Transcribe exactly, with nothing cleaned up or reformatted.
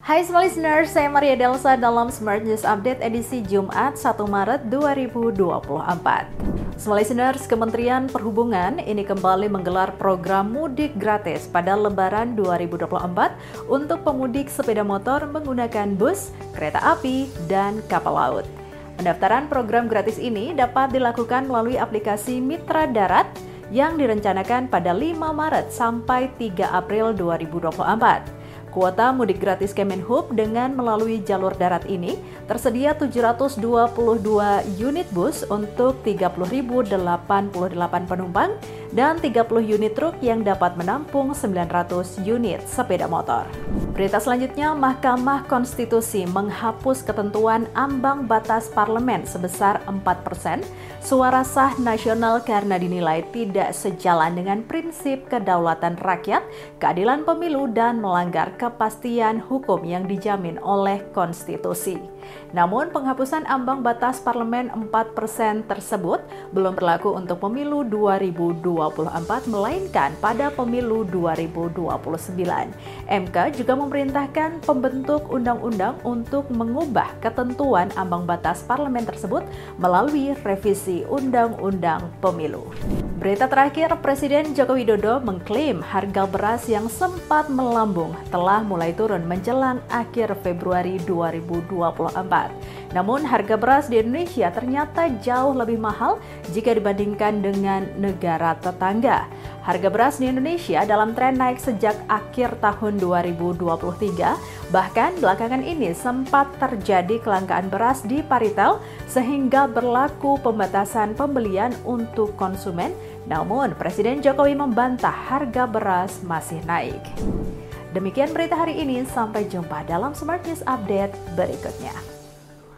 Hai semua listeners, saya Maria Delsa dalam Smart News Update edisi Jumat satu Maret dua ribu dua puluh empat. Semua listeners, Kementerian Perhubungan ini kembali menggelar program mudik gratis pada Lebaran dua ribu dua puluh empat untuk pemudik sepeda motor menggunakan bus, kereta api, dan kapal laut. Pendaftaran program gratis ini dapat dilakukan melalui aplikasi Mitra Darat yang direncanakan pada lima Maret sampai tiga April dua ribu dua puluh empat. Kuota mudik gratis Kemenhub dengan melalui jalur darat ini tersedia tujuh ratus dua puluh dua unit bus untuk tiga puluh ribu delapan puluh delapan penumpang dan tiga puluh unit truk yang dapat menampung sembilan ratus unit sepeda motor. Berita selanjutnya, Mahkamah Konstitusi menghapus ketentuan ambang batas parlemen sebesar empat persen suara sah nasional karena dinilai tidak sejalan dengan prinsip kedaulatan rakyat, keadilan pemilu, dan melanggar kepastian hukum yang dijamin oleh konstitusi. Namun, penghapusan ambang batas parlemen empat persen tersebut belum berlaku untuk pemilu dua ribu dua puluh empat, melainkan pada pemilu dua ribu dua puluh sembilan. M K juga memerintahkan pembentuk undang-undang untuk mengubah ketentuan ambang batas parlemen tersebut melalui revisi Undang-Undang Pemilu. Berita terakhir, Presiden Joko Widodo mengklaim harga beras yang sempat melambung telah mulai turun menjelang akhir Februari dua ribu dua puluh empat. Namun harga beras di Indonesia ternyata jauh lebih mahal jika dibandingkan dengan negara tetangga. Harga beras di Indonesia dalam tren naik sejak akhir tahun dua ribu dua puluh tiga, bahkan belakangan ini sempat terjadi kelangkaan beras di Paritel sehingga berlaku pembatasan pembelian untuk konsumen. Namun Presiden Jokowi membantah harga beras masih naik. Demikian berita hari ini, sampai jumpa dalam Smart News Update berikutnya.